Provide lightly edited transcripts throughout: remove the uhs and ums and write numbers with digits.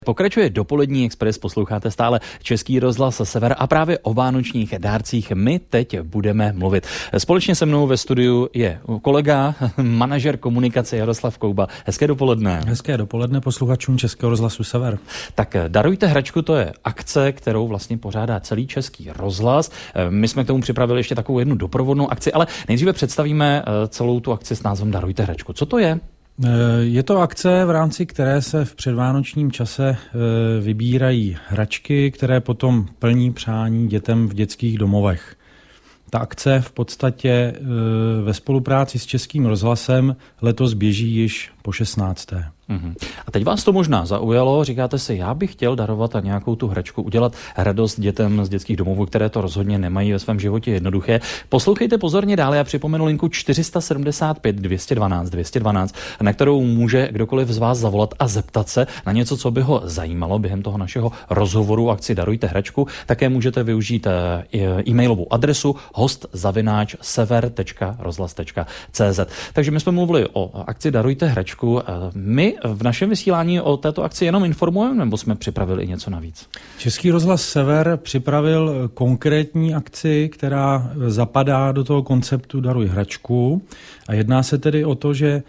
Pokračuje dopolední Express, posloucháte stále Český rozhlas Sever a právě o vánočních dárcích my teď budeme mluvit. Společně se mnou ve studiu je kolega, manažer komunikace Jaroslav Kouba. Hezké dopoledne. Hezké dopoledne posluchačům Českého rozhlasu Sever. Tak Darujte hračku, to je akce, kterou vlastně pořádá celý Český rozhlas. My jsme k tomu připravili ještě takovou jednu doprovodnou akci, ale nejdříve představíme celou tu akci s názvem Darujte hračku. Co to je? Je to akce, v rámci které se v předvánočním čase vybírají hračky, které potom plní přání dětem v dětských domovech. Ta akce v podstatě ve spolupráci s Českým rozhlasem letos běží již po 16. A teď vás to možná zaujalo, říkáte si, já bych chtěl darovat a nějakou tu hračku, udělat radost dětem z dětských domovů, které to rozhodně nemají ve svém životě jednoduché. Poslouchejte pozorně dále, já připomenu linku 475 212 212, na kterou může kdokoliv z vás zavolat a zeptat se na něco, co by ho zajímalo během toho našeho rozhovoru akci Darujte hračku. Také můžete využít e-mailovou adresu host@sever.rozhlas.cz. Takže my jsme mluvili o akci Darujte hračku. My v našem vysílání o této akci jenom informujeme, nebo jsme připravili i něco navíc? Český rozhlas Sever připravil konkrétní akci, která zapadá do toho konceptu Daruj hračku. A jedná se tedy o to, že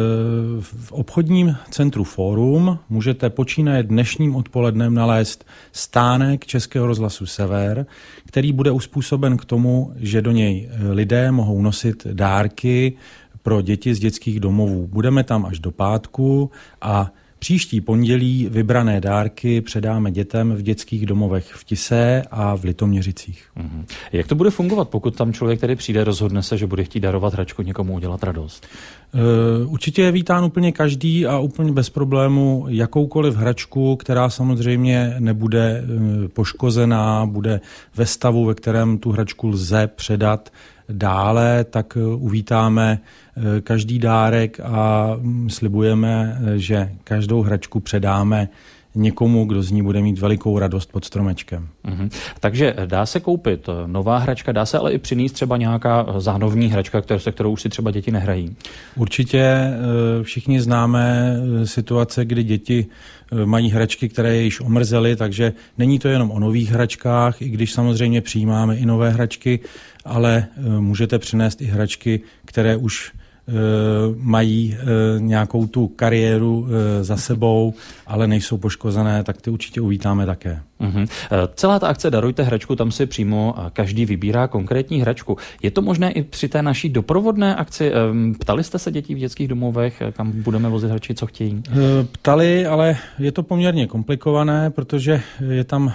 v obchodním centru Fórum můžete počínaje dnešním odpolednem nalézt stánek Českého rozhlasu Sever, který bude uspůsoben k tomu, že do něj lidé mohou nosit dárky pro děti z dětských domovů. Budeme tam až do pátku a příští pondělí vybrané dárky předáme dětem v dětských domovech v Tisé a v Litoměřicích. Jak to bude fungovat, pokud tam člověk tedy přijde, rozhodne se, že bude chtít darovat hračku, někomu udělat radost? Určitě je vítán úplně každý a úplně bez problému jakoukoliv hračku, která samozřejmě nebude poškozená, bude ve stavu, ve kterém tu hračku lze předat dále, tak uvítáme každý dárek a slibujeme, že každou hračku předáme někomu, kdo z ní bude mít velikou radost pod stromečkem. Takže dá se koupit nová hračka, dá se ale i přinést třeba nějaká zánovní hračka, se kterou už si třeba děti nehrají? Určitě všichni známe situace, kdy děti mají hračky, které je již omrzely, takže není to jenom o nových hračkách, i když samozřejmě přijímáme i nové hračky, ale můžete přinést i hračky, které už mají nějakou tu kariéru za sebou, ale nejsou poškozené, tak ty určitě uvítáme také. Celá ta akce Darujte hračku, tam si přímo každý vybírá konkrétní hračku. Je to možné i při té naší doprovodné akci? Ptali jste se dětí v dětských domovech, kam budeme vozit hračky, co chtějí? Ptali, ale je to poměrně komplikované, protože je tam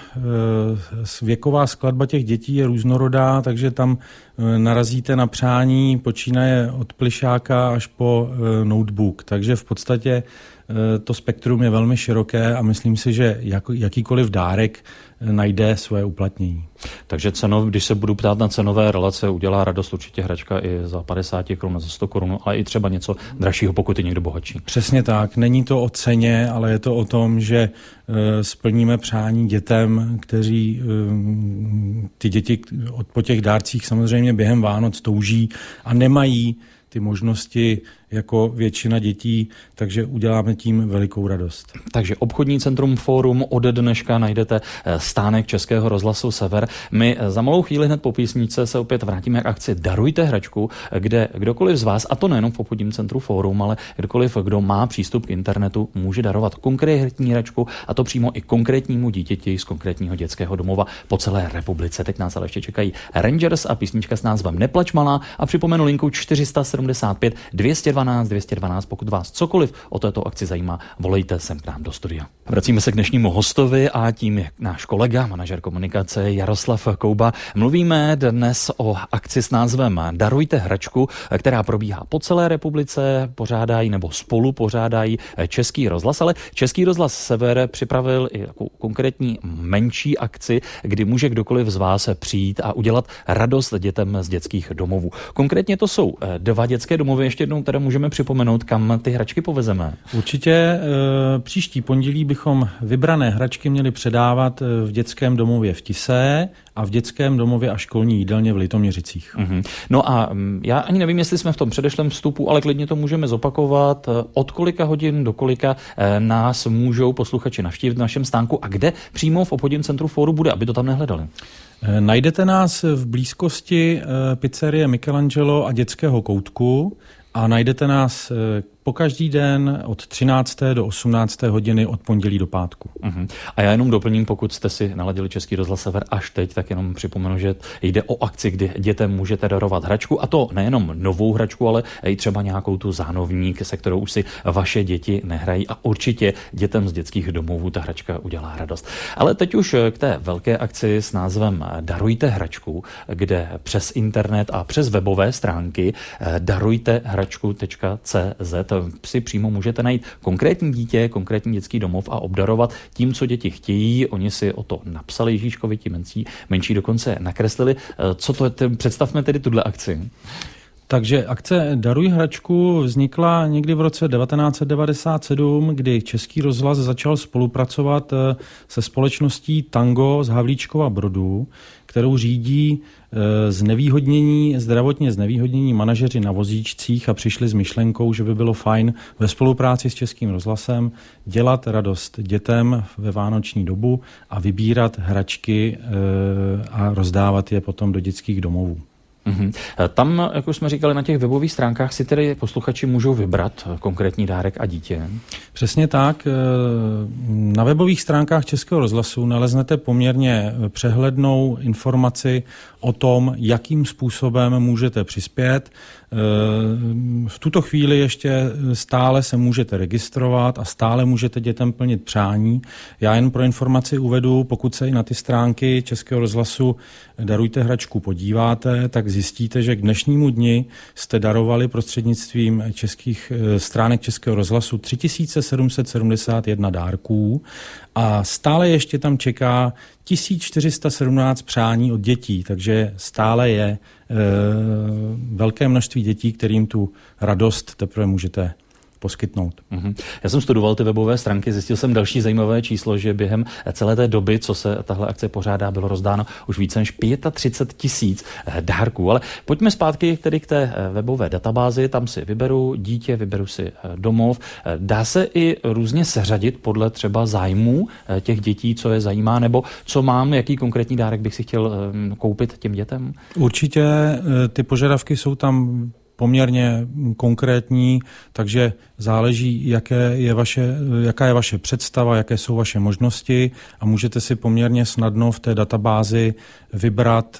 věková skladba těch dětí je různorodá, takže tam narazíte na přání počínaje od plišáka až po notebook. Takže v podstatě to spektrum je velmi široké a myslím si, že jakýkoliv dárek najde svoje uplatnění. Takže když se budu ptát na cenové relace, udělá radost určitě hračka i za 50 korun, za 100 korun, ale i třeba něco dražšího, pokud je někdo bohatší. Přesně tak. Není to o ceně, ale je to o tom, že splníme přání dětem, kteří ty děti po těch dárcích samozřejmě během Vánoc touží a nemají ty možnosti jako většina dětí, takže uděláme tím velikou radost. Takže obchodní centrum Fórum, od dneška najdete stánek Českého rozhlasu Sever. My za malou chvíli hned po písničce se opět vrátíme k akci Darujte hračku, kde kdokoliv z vás, a to nejenom v obchodním centru Fórum, ale kdokoliv, kdo má přístup k internetu, může darovat konkrétní hračku, a to přímo i konkrétnímu dítěti z konkrétního dětského domova po celé republice. Teď nás ale ještě čekají Rangers a písnička s názvem Neplač malá a připomenu linku 475 212 212, pokud vás cokoliv o této akci zajímá, volejte sem k nám do studia. Vracíme se k dnešnímu hostovi a tím je náš kolega, manažer komunikace Jaroslav Kouba. Mluvíme dnes o akci s názvem Darujte hračku, která probíhá po celé republice, pořádají nebo spolu pořádají Český rozhlas, ale Český rozhlas Sever připravil i takovou konkrétní menší akci, kdy může kdokoliv z vás přijít a udělat radost dětem z dětských domovů. Konkrétně to jsou 2 dětské domovy, ještě jednou teda můžeme připomenout, kam ty hračky povezeme? Určitě příští pondělí bychom vybrané hračky měli předávat v dětském domově v Tise a v dětském domově a školní jídelně v Litoměřicích. No a já ani nevím, jestli jsme v tom předešlém vstupu, ale klidně to můžeme zopakovat. Od kolika hodin do kolika nás můžou posluchači navštívit v našem stánku a kde přímo v obchodním centru Fóru bude, aby to tam nehledali? Najdete nás v blízkosti pizzerie Michelangelo a dětského koutku a najdete nás po každý den od 13. do 18. hodiny od pondělí do pátku. A já jenom doplním, pokud jste si naladili Český rozhlas Sever až teď, tak jenom připomenu, že jde o akci, kdy dětem můžete darovat hračku, a to nejenom novou hračku, ale i třeba nějakou tu zánovník, se kterou už si vaše děti nehrají, a určitě dětem z dětských domovů ta hračka udělá radost. Ale teď už k té velké akci s názvem Darujte hračku, kde přes internet a přes webové stránky darujtehračku.cz si přímo můžete najít konkrétní dítě, konkrétní dětský domov a obdarovat tím, co děti chtějí. Oni si o to napsali, Ježíškovi, ti menší dokonce nakreslili. Co to je? Představme tedy tuhle akci. Takže akce Daruj hračku vznikla někdy v roce 1997, kdy Český rozhlas začal spolupracovat se společností Tango z Havlíčkova Brodu, kterou řídí zdravotně znevýhodnění manažeři na vozíčcích, a přišli s myšlenkou, že by bylo fajn ve spolupráci s Českým rozhlasem dělat radost dětem ve vánoční dobu a vybírat hračky a rozdávat je potom do dětských domovů. Tam, jak už jsme říkali, na těch webových stránkách si tedy posluchači můžou vybrat konkrétní dárek a dítě. Přesně tak. Na webových stránkách Českého rozhlasu naleznete poměrně přehlednou informaci o tom, jakým způsobem můžete přispět. V tuto chvíli ještě stále se můžete registrovat a stále můžete dětem plnit přání. Já jen pro informaci uvedu, pokud se i na ty stránky Českého rozhlasu Darujte hračku podíváte, tak zjistíte, že k dnešnímu dni jste darovali prostřednictvím stránek Českého rozhlasu 3771 dárků a stále ještě tam čeká 1417 přání od dětí, takže stále je velké množství dětí, kterým tu radost teprve můžete poskytnout. Já jsem studoval ty webové stránky, zjistil jsem další zajímavé číslo, že během celé té doby, co se tahle akce pořádá, bylo rozdáno už více než 35 000 dárků. Ale pojďme zpátky tedy k té webové databázi, tam si vyberu dítě, vyberu si domov. Dá se i různě seřadit podle třeba zájmů těch dětí, co je zajímá, nebo co mám, jaký konkrétní dárek bych si chtěl koupit těm dětem? Určitě ty požadavky jsou tam poměrně konkrétní, takže záleží, jaká je vaše představa, jaké jsou vaše možnosti, a můžete si poměrně snadno v té databázi vybrat,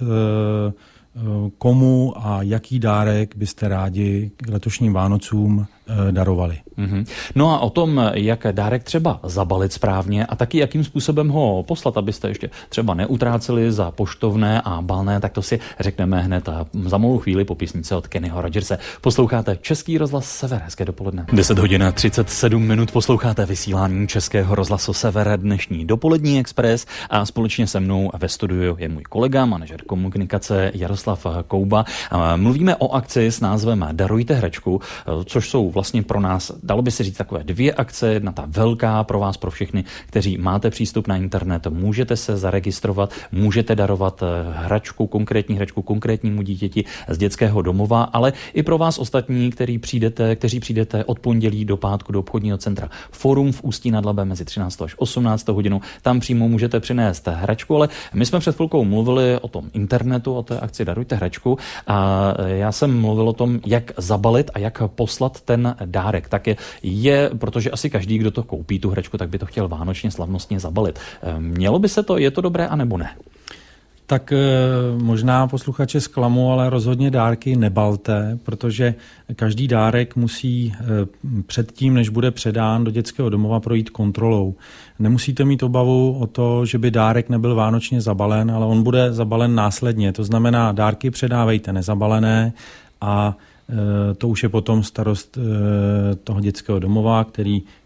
komu a jaký dárek byste rádi k letošním Vánocům darovali. No a o tom, jak dárek třeba zabalit správně a taky jakým způsobem ho poslat, abyste ještě třeba neutráceli za poštovné a balné, tak to si řekneme hned a za malou chvíli po písnice od Kennyho Rogerse. Posloucháte Český rozhlas Sever, hezké dopoledne. 10:37 posloucháte vysílání Českého rozhlasu Sever, dnešní dopolední expres, a společně se mnou ve studiu je můj kolega, manažer komunikace Jaroslav Kouba. Mluvíme o akci s názvem Darujte hračku, což jsou vlastně pro nás, dalo by se říct, takové dvě akce. Jedna ta velká pro vás, pro všechny, kteří máte přístup na internet, můžete se zaregistrovat, můžete darovat hračku, konkrétnímu dítěti z dětského domova, ale i pro vás ostatní, kteří přijdete od pondělí do pátku do obchodního centra Fórum v Ústí nad Labem mezi 13. až 18. hodinou. Tam přímo můžete přinést hračku, ale my jsme před chvilkou mluvili o tom internetu, o té akci Darujte hračku, a já jsem mluvil o tom, jak zabalit a jak poslat ten dárek. Tak je, protože asi každý, kdo to koupí, tu hračku, tak by to chtěl vánočně slavnostně zabalit. Mělo by se to, je to dobré, anebo ne? Tak možná posluchače zklamu, ale rozhodně dárky nebalte, protože každý dárek musí předtím, než bude předán do dětského domova, projít kontrolou. Nemusíte mít obavu o to, že by dárek nebyl vánočně zabalen, ale on bude zabalen následně. To znamená, dárky předávejte nezabalené, a to už je potom starost toho dětského domova, který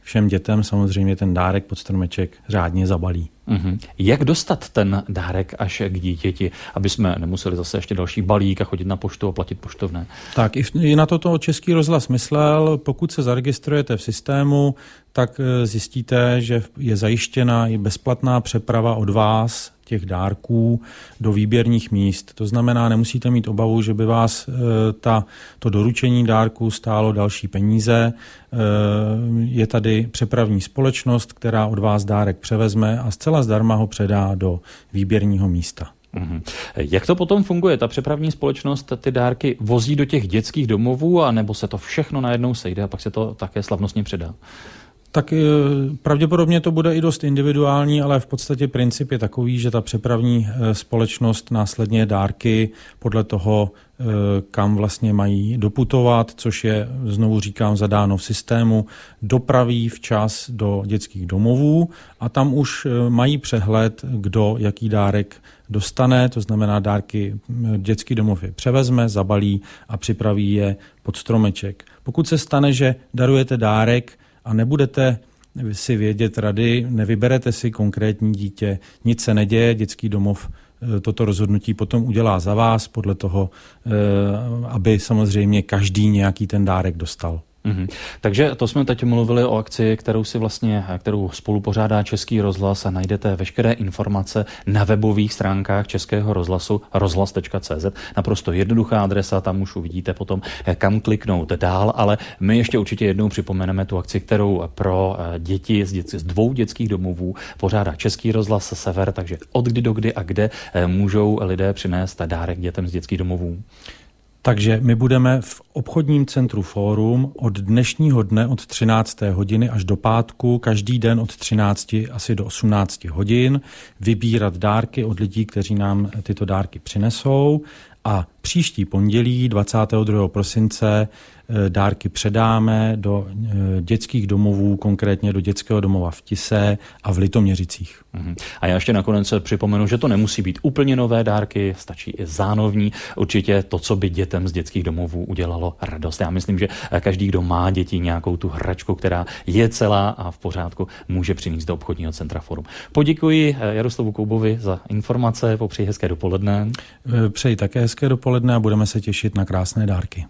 všem dětem samozřejmě ten dárek pod stromeček řádně zabalí. Jak dostat ten dárek až k dítěti, aby jsme nemuseli zase ještě další balík a chodit na poštu a platit poštovné? Tak i na toto Český rozhlas myslel. Pokud se zaregistrujete v systému, tak zjistíte, že je zajištěna i bezplatná přeprava od vás těch dárků do výběrných míst. To znamená, nemusíte mít obavu, že by vás to doručení dárku stálo další peníze. Je tady přepravní společnost, která od vás dárek převezme a zcela zdarma ho předá do výběrního místa. Jak to potom funguje? Ta přepravní společnost ty dárky vozí do těch dětských domovů, anebo se to všechno najednou sejde a pak se to také slavnostně předá? Tak pravděpodobně to bude i dost individuální, ale v podstatě princip je takový, že ta přepravní společnost následně dárky podle toho, kam vlastně mají doputovat, což je, znovu říkám, zadáno v systému, dopraví včas do dětských domovů a tam už mají přehled, kdo jaký dárek dostane, to znamená dárky dětský domov je převezme, zabalí a připraví je pod stromeček. Pokud se stane, že darujete dárek a nebudete si vědět rady, nevyberete si konkrétní dítě, nic se neděje, dětský domov toto rozhodnutí potom udělá za vás podle toho, aby samozřejmě každý nějaký ten dárek dostal. Takže to jsme teď mluvili o akci, kterou spolupořádá Český rozhlas a najdete veškeré informace na webových stránkách Českého rozhlasu rozhlas.cz. Naprosto jednoduchá adresa, tam už uvidíte potom, kam kliknout dál, ale my ještě určitě jednou připomeneme tu akci, kterou pro děti z 2 dětských domovů pořádá Český rozhlas Sever, takže od kdy do kdy a kde můžou lidé přinést dárek dětem z dětských domovů. Takže my budeme v obchodním centru Fórum od dnešního dne od 13. hodiny až do pátku, každý den od 13 asi do 18 hodin, vybírat dárky od lidí, kteří nám tyto dárky přinesou. A příští pondělí 22. prosince dárky předáme do dětských domovů, konkrétně do dětského domova v Tise a v Litoměřicích. A já ještě nakonec připomenu, že to nemusí být úplně nové dárky, stačí i zánovní. Určitě to, co by dětem z dětských domovů udělalo radost. Já myslím, že každý, kdo má děti, nějakou tu hračku, která je celá a v pořádku, může přinést do obchodního centra Fórum. Poděkuji Jaroslavu Koubovi za informace, popřeji hezké dopoledne. Přeji také hezké dopoledne a budeme se těšit na krásné dárky.